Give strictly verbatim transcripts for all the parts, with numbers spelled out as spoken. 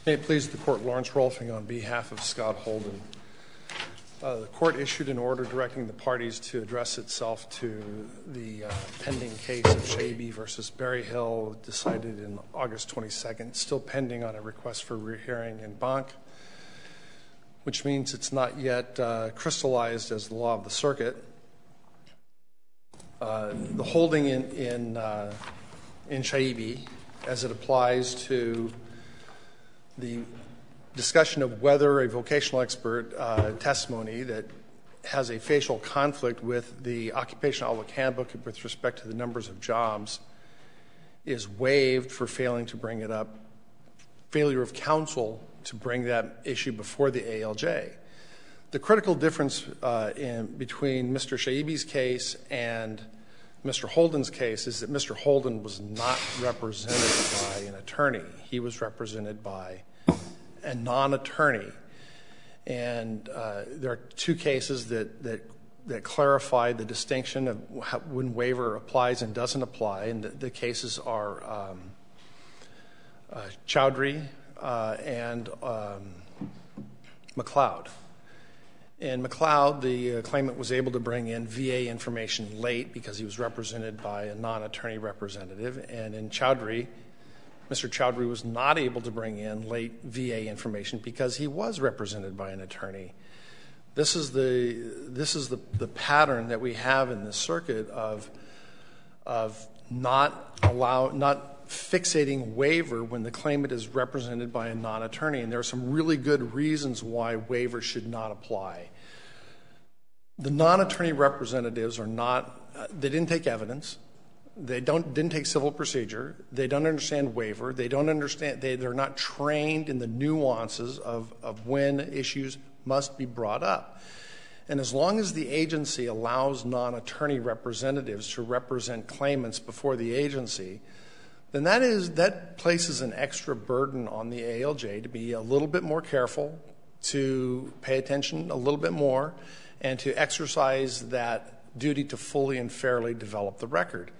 May it please the Court, Lawrence Rolfing on behalf of Scott Holden. Uh, the Court issued an order directing the parties to address itself to the uh, pending case of Shaibi versus Berryhill, decided in August twenty-second, still pending on a request for rehearing in banc, which means it's not yet uh, crystallized as the law of the circuit. Uh, the holding in in, uh, in Shaibi, as it applies to the discussion of whether a vocational expert uh, testimony that has a facial conflict with the Occupational Outlook Handbook with respect to the numbers of jobs is waived for failing to bring it up, failure of counsel to bring that issue before the A L J. The critical difference uh, in between Mister Shaibi's case and Mister Holden's case is that Mister Holden was not represented by an attorney. He was represented by a non-attorney. And uh, there are two cases that, that, that clarify the distinction of how, when waiver applies and doesn't apply. And the, the cases are um, uh, Chowdhury uh, and um, McLeod. In McLeod, the uh, claimant was able to bring in V A information late because he was represented by a non-attorney representative. And in Chowdhury, Mister Chowdhury was not able to bring in late V A information because he was represented by an attorney. This is the this is the, the pattern that we have in the circuit of of not allow not fixating waiver when the claimant is represented by a non-attorney, and there are some really good reasons why waiver should not apply. The non-attorney representatives are not uh, they didn't take evidence. They don't didn't take civil procedure. They don't understand waiver. They don't understand. They they're not trained in the nuances of of when issues must be brought up. And as long as the agency allows non-attorney representatives to represent claimants before the agency, then that is that places an extra burden on the A L J to be a little bit more careful, to pay attention a little bit more, and to exercise that duty to fully and fairly develop the record.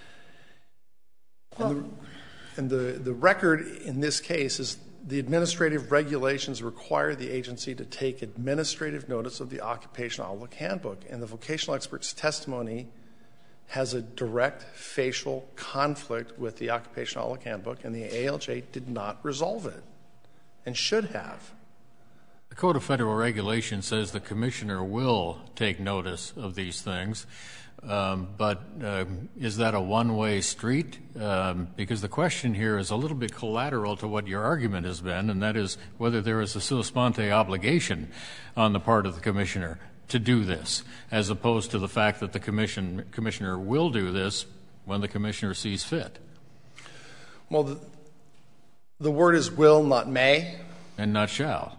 And, the, and the, the record in this case is the administrative regulations require the agency to take administrative notice of the Occupational Outlook Handbook, and the vocational expert's testimony has a direct facial conflict with the Occupational Outlook Handbook, and the A L J did not resolve it and should have. The Code of Federal Regulations says the commissioner will take notice of these things. Um, but uh, is that a one-way street? Um, because the question here is a little bit collateral to what your argument has been, and that is whether there is a sua sponte obligation on the part of the commissioner to do this, as opposed to the fact that the commission, commissioner will do this when the commissioner sees fit. Well, the, the word is will, not may. And not shall.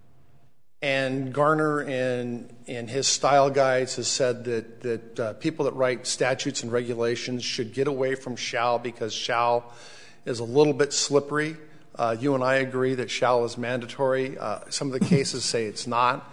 And Garner, in in his style guides, has said that that uh, people that write statutes and regulations should get away from shall, because shall is a little bit slippery. Uh, you and I agree that shall is mandatory. Uh, some of the cases say it's not.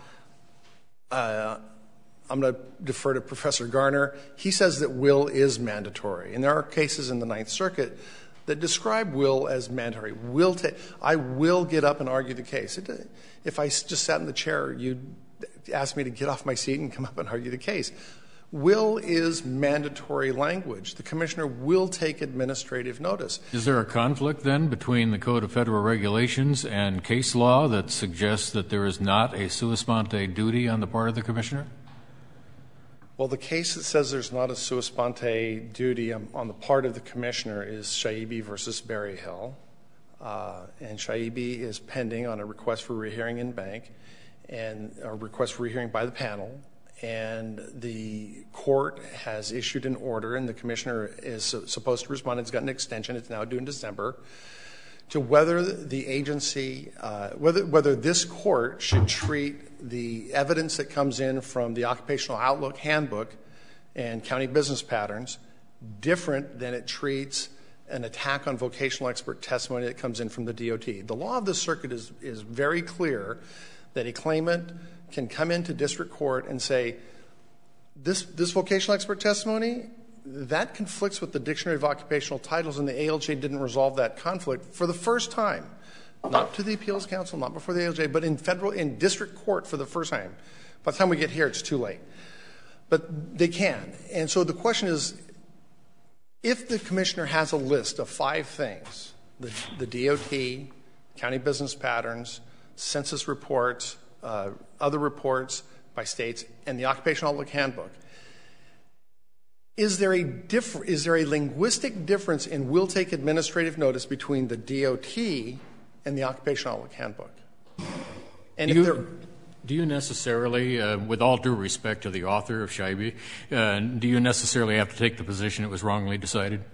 Uh, I'm going to defer to Professor Garner. He says that will is mandatory, and there are cases in the Ninth Circuit that describe will as mandatory. Will ta- I will get up and argue the case. It, if I just sat in the chair, you'd ask me to get off my seat and come up and argue the case. Will is mandatory language. The commissioner will take administrative notice. Is there a conflict, then, between the Code of Federal Regulations and case law that suggests that there is not a sua sponte duty on the part of the commissioner? Well, the case that says there's not a sua sponte duty on, on the part of the commissioner is Shaibi versus Berryhill. Uh, and Shaibi is pending on a request for rehearing in bank, and a request for rehearing by the panel. And the court has issued an order, and the commissioner is supposed to respond. It's got an extension. It's now due in December, to whether the agency, uh, whether whether this court should treat the evidence that comes in from the Occupational Outlook Handbook and county business patterns different than it treats an attack on vocational expert testimony that comes in from the D O T. The law of the circuit is is very clear that a claimant can come into district court and say, this this vocational expert testimony, that conflicts with the Dictionary of Occupational Titles, and the A L J didn't resolve that conflict. For the first time, not to the Appeals Council, not before the A L J, but in federal, in district court for the first time. By the time we get here, it's too late. But they can. And so the question is, if the commissioner has a list of five things, the, the D O T, county business patterns, census reports, uh, other reports by states, and the Occupational Outlook Handbook, is there a diff- is there a linguistic difference in will take administrative notice between the D O T and the Occupational Outlook Handbook? And do, if you, do you necessarily, uh, with all due respect to the author of Scheibe, uh, do you necessarily have to take the position it was wrongly decided?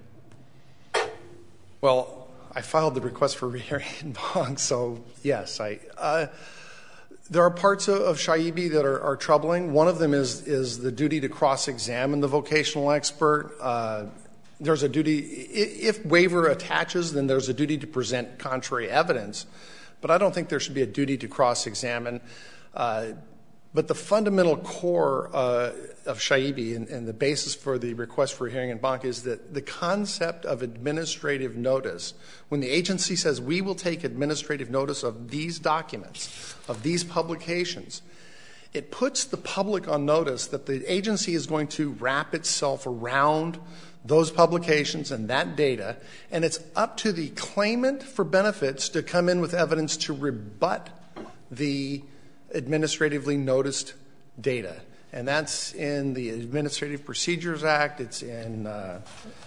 Well, I filed the request for rehearing in Bonk, so yes. I, uh, there are parts of, of Scheibe that are, are troubling. One of them is, is the duty to cross-examine the vocational expert. Uh, there's a duty, if waiver attaches, then there's a duty to present contrary evidence. But I don't think there should be a duty to cross-examine. Uh, but the fundamental core uh, of Scheibe and, and the basis for the request for hearing in Bonk is that the concept of administrative notice, when the agency says we will take administrative notice of these documents, of these publications, it puts the public on notice that the agency is going to wrap itself around those publications and that data, and it's up to the claimant for benefits to come in with evidence to rebut the administratively noticed data. And that's in the Administrative Procedures Act. It's in... Uh,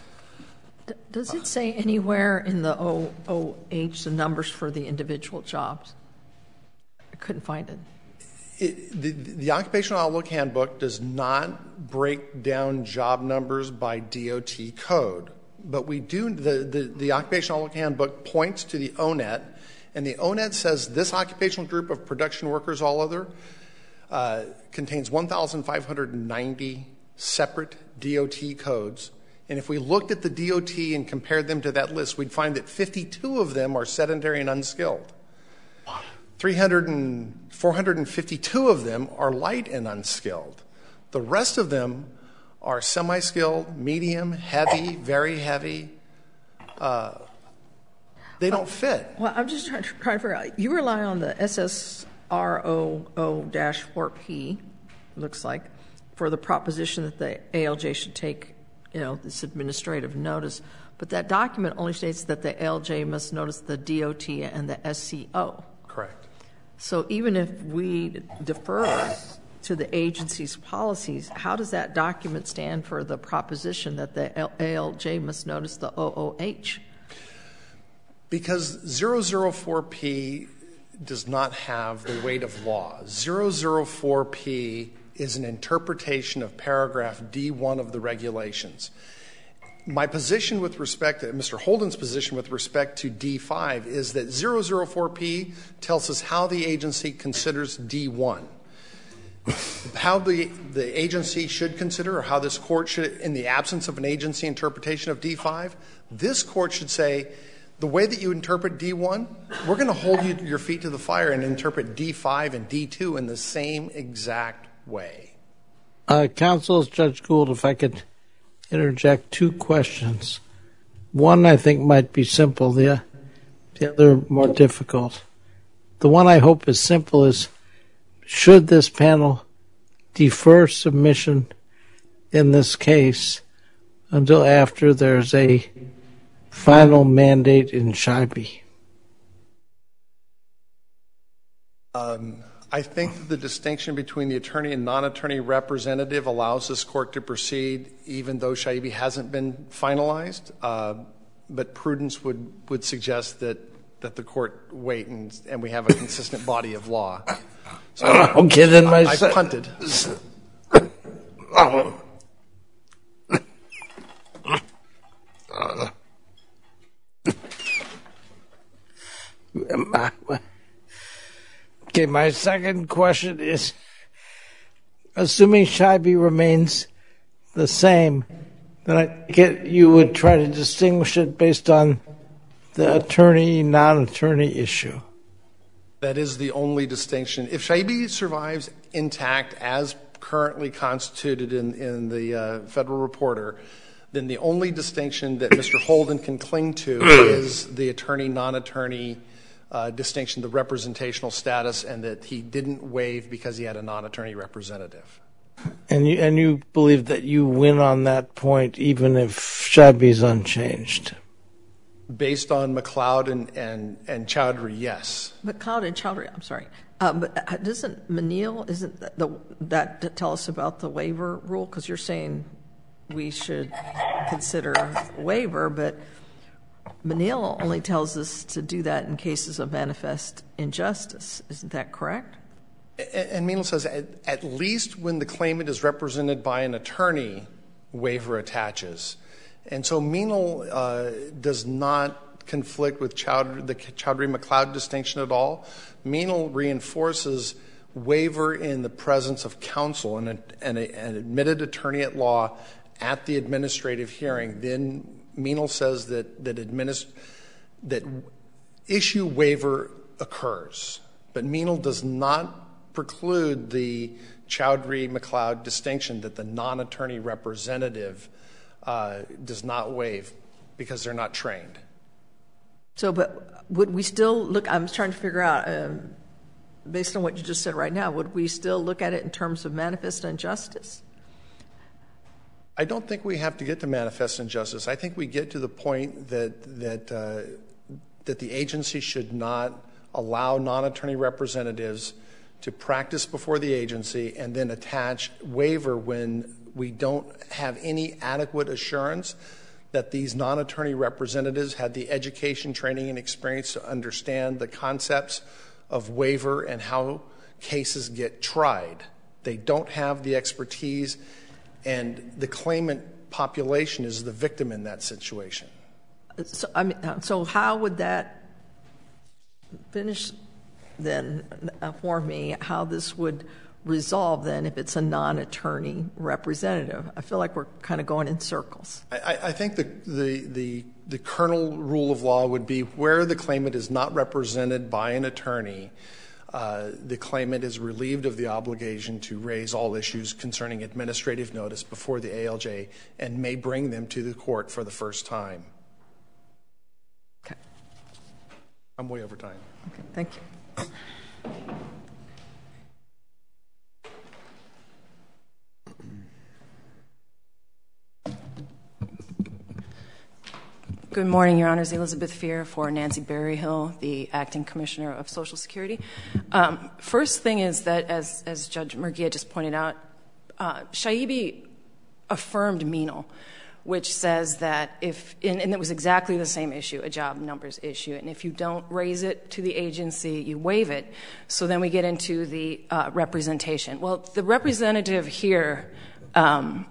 Does it say anywhere in the O O H the numbers for the individual jobs? I couldn't find it. It, the, the Occupational Outlook Handbook does not break down job numbers by D O T code, but we do. The, the, the Occupational Outlook Handbook points to the O net, and the O net says this occupational group of production workers, all other, uh, contains one thousand five hundred ninety separate D O T codes. And if we looked at the D O T and compared them to that list, we'd find that fifty-two of them are sedentary and unskilled. three hundred and four hundred fifty-two of them are light and unskilled. The rest of them are semi-skilled, medium, heavy, very heavy. Uh, they don't fit. Well, I'm just trying to, trying to figure out. You rely on the S S R O O four P, looks like, for the proposition that the A L J should take, you know, this administrative notice. But that document only states that the A L J must notice the D O T and the S C O. Correct. So even if we defer to the agency's policies, how does that document stand for the proposition that the A L J must notice the O O H? Because zero zero four P does not have the weight of law. zero zero four P is an interpretation of paragraph D one of the regulations. My position with respect to, Mister Holden's position with respect to D five is that zero zero four P tells us how the agency considers D one. How the, the agency should consider, or how this court should, in the absence of an agency interpretation of D five, this court should say, the way that you interpret D one, we're going to hold you, your feet to the fire and interpret D five and D two in the same exact way. Uh, Counsel, Judge Gould, if I could interject two questions. One I think might be simple, the, the other more difficult. The one I hope is simple is, should this panel defer submission in this case until after there's a final mandate in Scheibe? Um, I think that the distinction between the attorney and non-attorney representative allows this court to proceed even though Scheibe hasn't been finalized. Uh, but prudence would, would suggest that, that the court wait and, and we have a consistent body of law. So okay, then my I, I've punted. Okay, my second question is, assuming Scheibe remains the same, then I get you would try to distinguish it based on the attorney, non-attorney issue. That is the only distinction. If Scheibe survives intact as currently constituted in, in the uh, Federal Reporter, then the only distinction that Mister Holden can cling to is the attorney, non-attorney uh, distinction, the representational status, and that he didn't waive because he had a non-attorney representative. And you and you believe that you win on that point even if Shaibi's unchanged? Based on McLeod and, and, and Chowdhury, yes. McLeod and Chowdhury, I'm sorry. Uh, but doesn't Menil, isn't that, the, that tell us about the waiver rule? Because you're saying we should consider waiver, but Menil only tells us to do that in cases of manifest injustice. Isn't that correct? And Menil says at, at least when the claimant is represented by an attorney, waiver attaches. And so Menil uh, does not conflict with Chowdhury, the Chowdhury-McLeod distinction at all. Menil reinforces waiver in the presence of counsel and, a, and a, an admitted attorney at law at the administrative hearing. Then Menil says that that, administ- that issue waiver occurs. But Menil does not preclude the Chowdhury-McLeod distinction that the non-attorney representative uh, does not waive because they're not trained. So, but would we still look, I'm trying to figure out, um, based on what you just said right now, would we still look at it in terms of manifest injustice? I don't think we have to get to manifest injustice. I think we get to the point that that uh, that the agency should not allow non-attorney representatives to practice before the agency and then attach waiver when we don't have any adequate assurance that these non-attorney representatives had the education, training, and experience to understand the concepts of waiver and how cases get tried. They don't have the expertise, and the claimant population is the victim in that situation. So, I mean, so how would that finish then uh, for me, how this would resolve then if it's a non-attorney representative? I feel like we're kind of going in circles. I, I think the, the, the, the kernel rule of law would be where the claimant is not represented by an attorney, uh, the claimant is relieved of the obligation to raise all issues concerning administrative notice before the A L J and may bring them to the court for the first time. Okay. I'm way over time. Okay, thank you. Good morning, Your Honors. Elizabeth Feer for Nancy Berryhill, the Acting Commissioner of Social Security. Um, first thing is that, as, as Judge Murguia just pointed out, uh, Shaibi affirmed Menil, which says that if, and, and it was exactly the same issue, a job numbers issue, and if you don't raise it to the agency, you waive it. So then we get into the uh, representation. Well, the representative here um,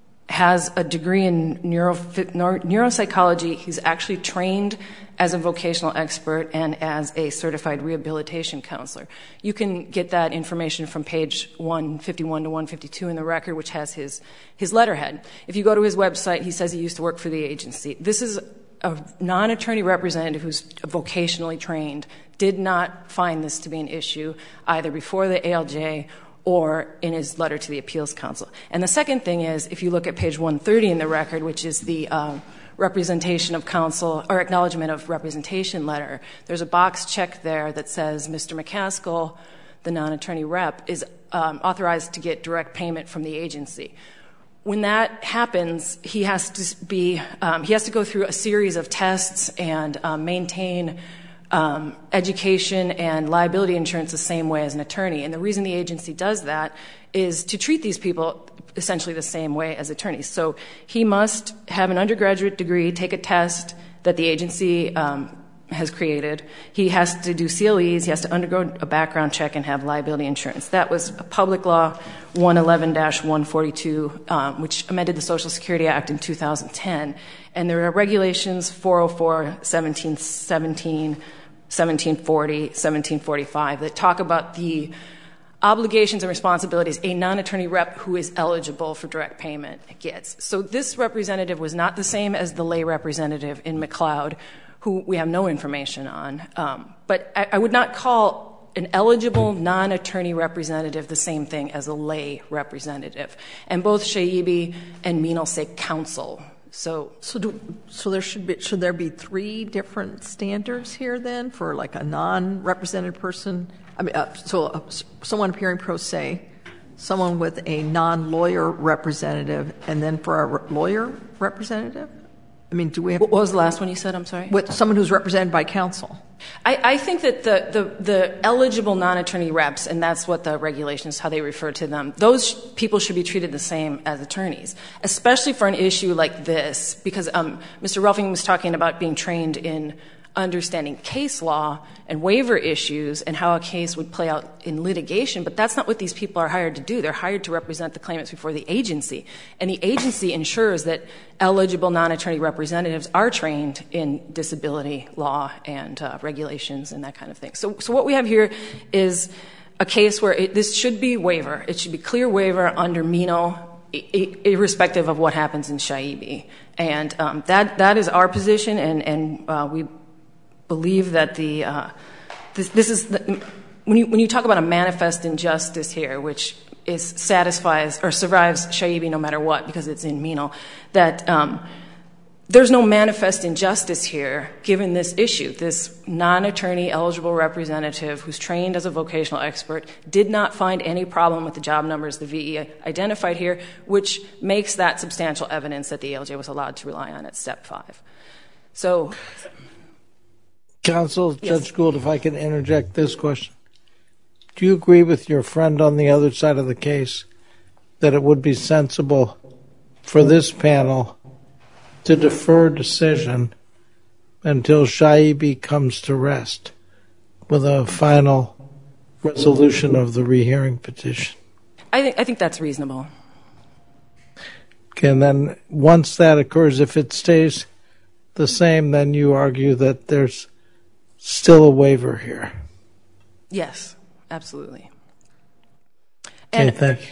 has a degree in neuro, neuropsychology. He's actually trained as a vocational expert and as a certified rehabilitation counselor. You can get that information from page one fifty-one to one fifty-two in the record, which has his, his letterhead. If you go to his website, he says he used to work for the agency. This is a non-attorney representative who's vocationally trained, did not find this to be an issue either before the A L J or in his letter to the Appeals Council. And the second thing is, if you look at page one thirty in the record, which is the uh, representation of counsel or acknowledgement of representation letter, there's a box check there that says Mister McCaskill, the non-attorney rep, is um, authorized to get direct payment from the agency. When that happens, he has to be, um, he has to go through a series of tests and um, maintain Um, education and liability insurance the same way as an attorney. And the reason the agency does that is to treat these people essentially the same way as attorneys. So he must have an undergraduate degree, take a test that the agency um, has created. He has to do C L Es. He has to undergo a background check and have liability insurance. That was Public Law one eleven dash one forty-two, um, which amended the Social Security Act in two thousand ten. And there are regulations four oh four, seventeen seventeen, seventeen forty, seventeen forty-five that talk about the obligations and responsibilities a non-attorney rep who is eligible for direct payment gets. So this representative was not the same as the lay representative in McLeod, who we have no information on. Um, but I, I would not call an eligible non-attorney representative the same thing as a lay representative. And both Shaibi and Menil say counsel. So, so, do, so there should be should there be three different standards here then for like a non-represented person? I mean, uh, so uh, someone appearing pro se, someone with a non-lawyer representative, and then for a re- lawyer representative. I mean, do we have... What was the last one you said? I'm sorry? With someone who's represented by counsel. I, I think that the, the, the eligible non-attorney reps, and that's what the regulations, how they refer to them, those people should be treated the same as attorneys, especially for an issue like this, because um, Mister Ruffing was talking about being trained in understanding case law and waiver issues and how a case would play out in litigation, but that's not what these people are hired to do. They're hired to represent the claimants before the agency, and the agency ensures that eligible non-attorney representatives are trained in disability law and uh, regulations and that kind of thing. So, so what we have here is a case where it, this should be waiver. It should be clear waiver under Meno, irrespective of what happens in Shaibi. And um, that that is our position, and, and uh, we believe that the uh, this, this is the, when you when you talk about a manifest injustice here, which is satisfies or survives Shaibi no matter what because it's in Meno, that um, there's no manifest injustice here given this issue. This non-attorney eligible representative who's trained as a vocational expert did not find any problem with the job numbers the V E identified here, which makes that substantial evidence that the A L J was allowed to rely on at step five. So. Counsel, Yes. Judge Gould, if I can interject this question. Do you agree with your friend on the other side of the case that it would be sensible for this panel to defer decision until Shaibi comes to rest with a final resolution of the rehearing petition? I think I think that's reasonable. Okay, and then once that occurs, if it stays the same, then you argue that there's still a waiver here. Yes, absolutely. Okay, And thank you.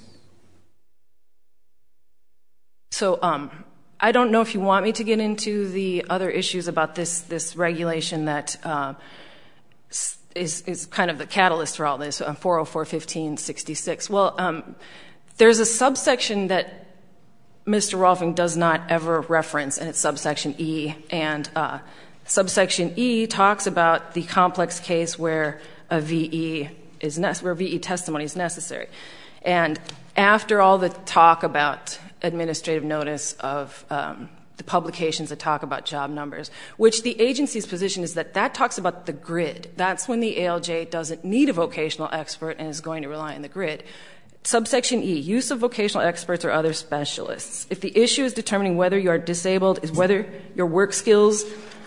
so um, I don't know if you want me to get into the other issues about this this regulation that uh, is is kind of the catalyst for all this, uh, four oh four fifteen sixty-six. Well, um, there's a subsection that Mister Rolfing does not ever reference, and it's subsection E, and uh, subsection E talks about the complex case where a V E is ne- where V E testimony is necessary. And after all the talk about administrative notice of um, the publications that talk about job numbers, which the agency's position is that that talks about the grid. That's when the A L J doesn't need a vocational expert and is going to rely on the grid. Subsection E, use of vocational experts or other specialists. If the issue is determining whether you are disabled is whether your work skills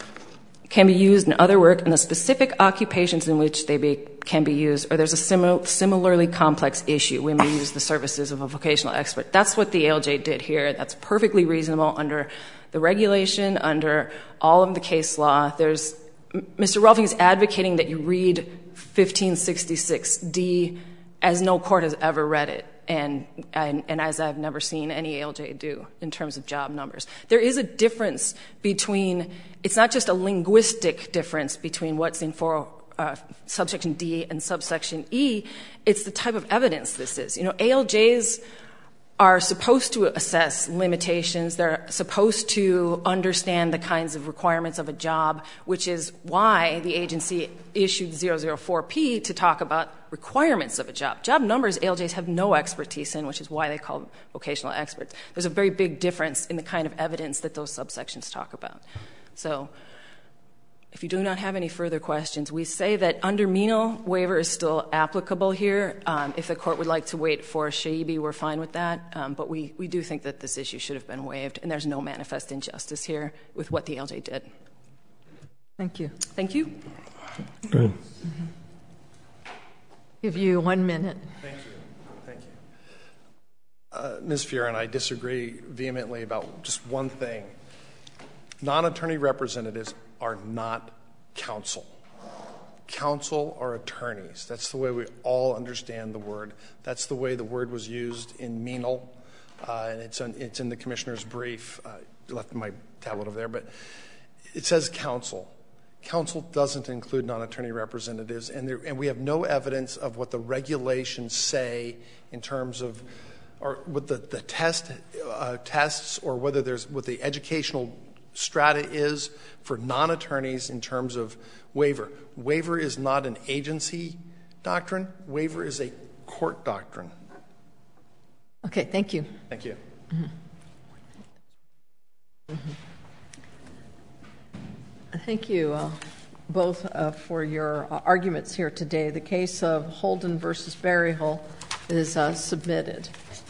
can be used in other work in the specific occupations in which they be, can be used, or there's a simil- similarly complex issue, we may use the services of a vocational expert. That's what the A L J did here. That's perfectly reasonable under the regulation, under all of the case law. There's Mister Rolfing is advocating that you read fifteen sixty-six D as no court has ever read it, and, and, and as I've never seen any A L J do in terms of job numbers. There is a difference between, it's not just a linguistic difference between what's in four, uh, subsection D and subsection E, it's the type of evidence this is. You know, A L Js are supposed to assess limitations. They're supposed to understand the kinds of requirements of a job, which is why the agency issued zero zero four P to talk about requirements of a job. Job numbers A L Js have no expertise in, which is why they call them vocational experts. There's a very big difference in the kind of evidence that those subsections talk about. So if you do not have any further questions, we say that under Meno, waiver is still applicable here. Um, if the court would like to wait for Shaibi, we're fine with that. Um, but we, we do think that this issue should have been waived, and there's no manifest injustice here with what the A L J did. Thank you. Thank you. Good. Mm-hmm. Give you one minute. Thank you. Thank you. Uh, Miz Fiera and I disagree vehemently about just one thing. Non-attorney representatives are not counsel. Counsel are attorneys. That's the way we all understand the word. That's the way the word was used in Meno, uh, and it's, in, it's in the commissioner's brief. Uh, I left my tablet over there, but it says counsel. Counsel doesn't include non-attorney representatives, and, there, and we have no evidence of what the regulations say in terms of or what the, the test uh, tests or whether there's what the educational strata is for non-attorneys in terms of waiver. Waiver is not an agency doctrine. Waiver is a court doctrine. Okay, thank you. Thank you. Mm-hmm. Mm-hmm. Thank you uh, both uh, for your uh, arguments here today. The case of Holden versus Berryhill is uh, submitted.